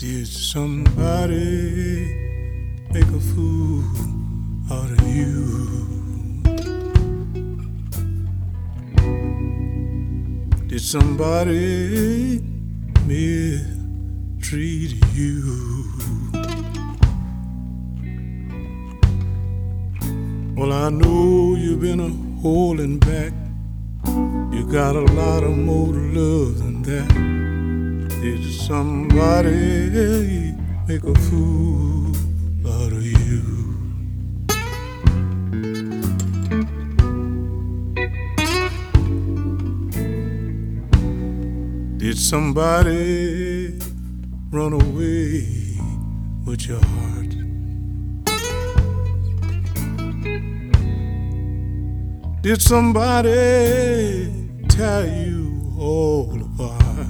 Did somebody make a fool out of you? Did somebody mistreat you? Well, I know you've been holding back. You got a lot of more love than that. Did somebody make a fool out of you? Did somebody run away with your heart? Did somebody tear you all apart?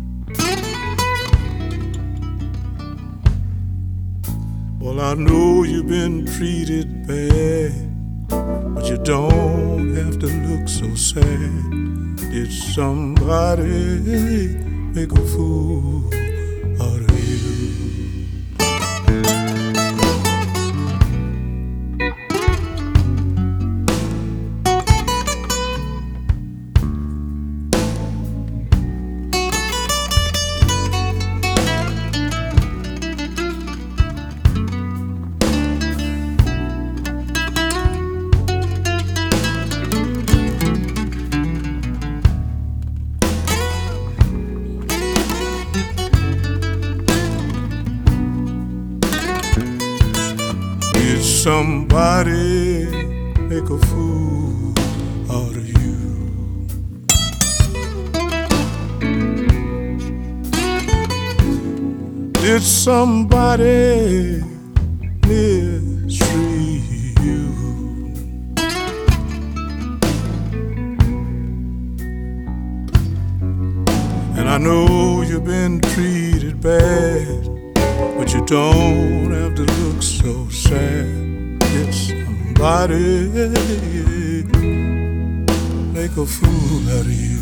Well, I know you've been treated bad, but you don't have to look so sad. Did somebody make a fool out of you? Did somebody make a fool out of you? Did somebody mistreat you? And I know you've been treated bad, but you don't have to look so sad. Did somebody make a fool out of you?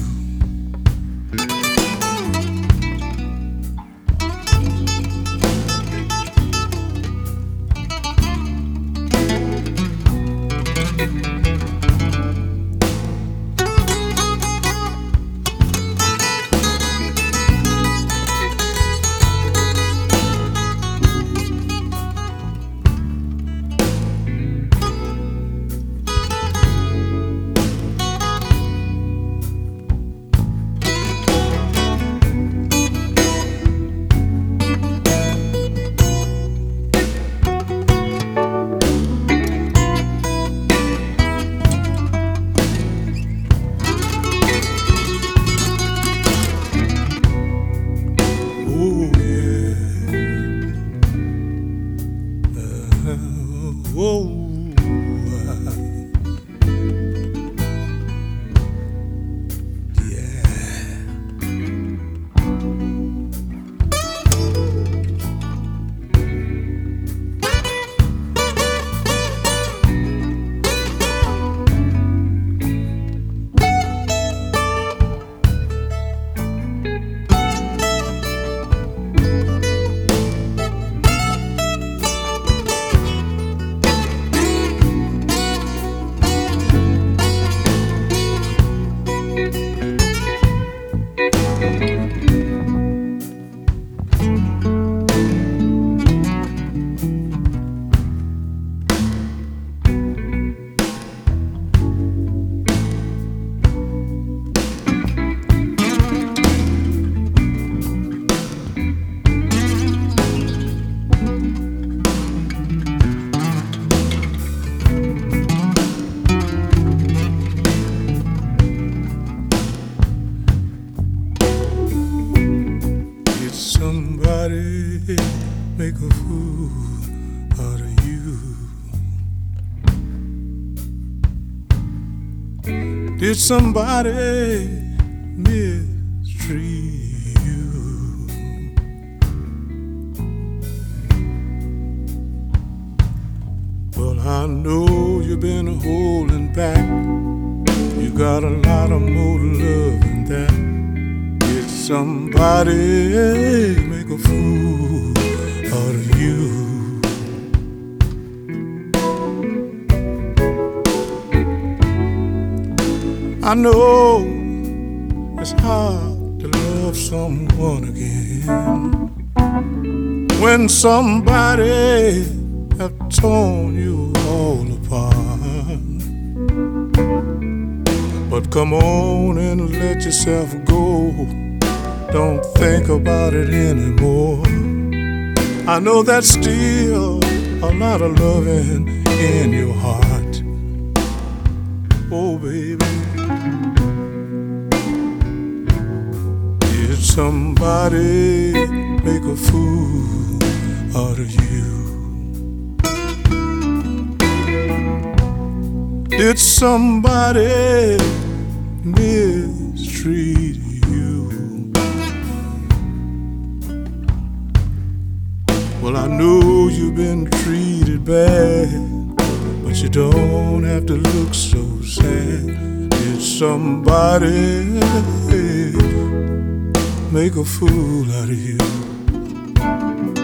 Whoa. Somebody make a fool out of you? Did somebody mistreat you? Well, I know you've been holding back. You got a lot of more love than that. Did somebody make make a fool out of you? I know it's hard to love someone again when somebody have torn you all apart. But come on and let yourself go. Don't think about it anymore. I know there's still a lot of loving in your heart. Oh, baby, did somebody make a fool out of you? Did somebody mistreat you? Well, I know you've been treated bad, but you don't have to look so sad. Did somebody make a fool out of you?